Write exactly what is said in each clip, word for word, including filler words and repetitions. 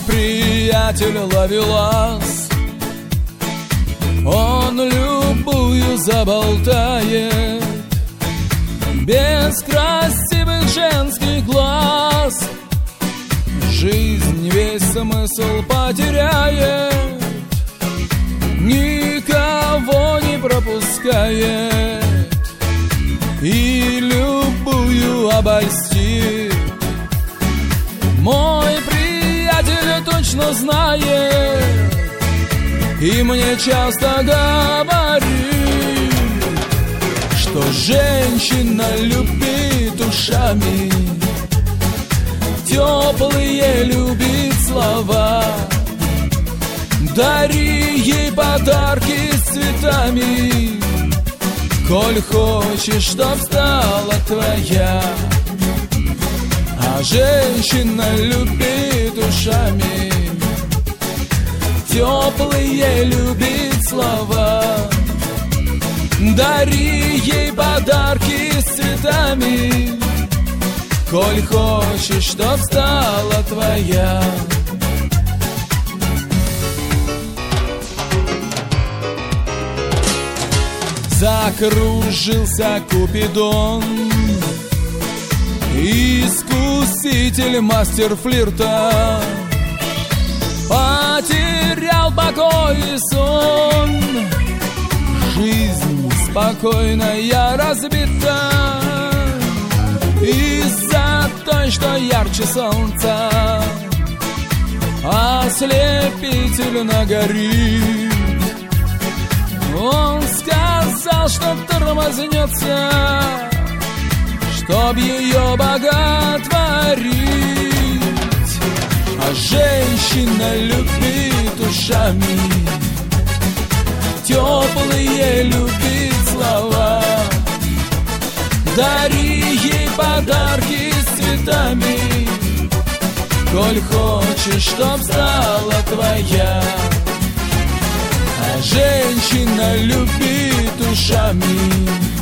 приятель ловелас, он любую заболтает, без красивых женских глаз жизнь весь смысл потеряет, никого не пропускает и любую обольстит. Мой приятель точно знает и мне часто говорит, что женщина любит ушами, теплые любит слова. Дари ей подарки с цветами, коль хочешь, чтоб стала твоя. А женщина любит ушами, теплые любит слова. Дари ей подарки с цветами, коль хочешь, чтоб стала твоя. Закружился Купидон, искуситель, мастер флирта, потерял покой и сон. Жизнь спокойная разбита из-за той, что ярче солнца ослепительно горит. Он сказал, что тормознется, чтоб ее боготворить. А женщина любит ушами, теплые любит слова. Дари ей подарки с цветами, коль хочешь, чтоб стала твоя. А женщина любит ушами,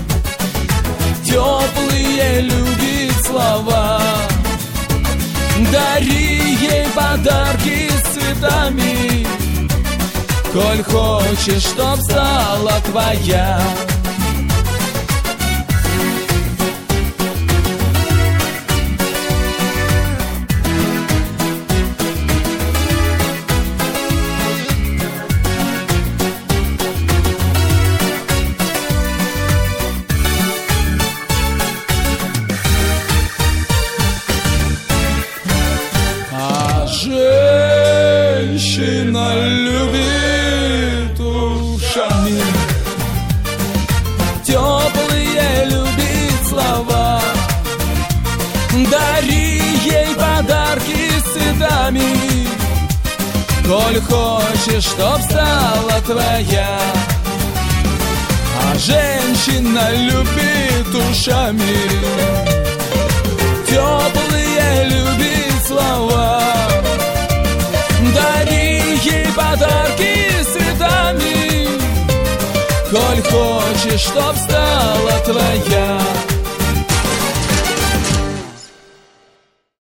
теплые любит слова. Дари ей подарки с цветами, коль хочешь, чтоб стала твоя. Женщина любит ушами, теплые любит слова. Дари ей подарки с цветами, коль хочешь, чтоб стала твоя. А женщина любит ушами, теплые любит слова. Дари ей подарки с цветами, коль хочешь, чтоб стала твоя.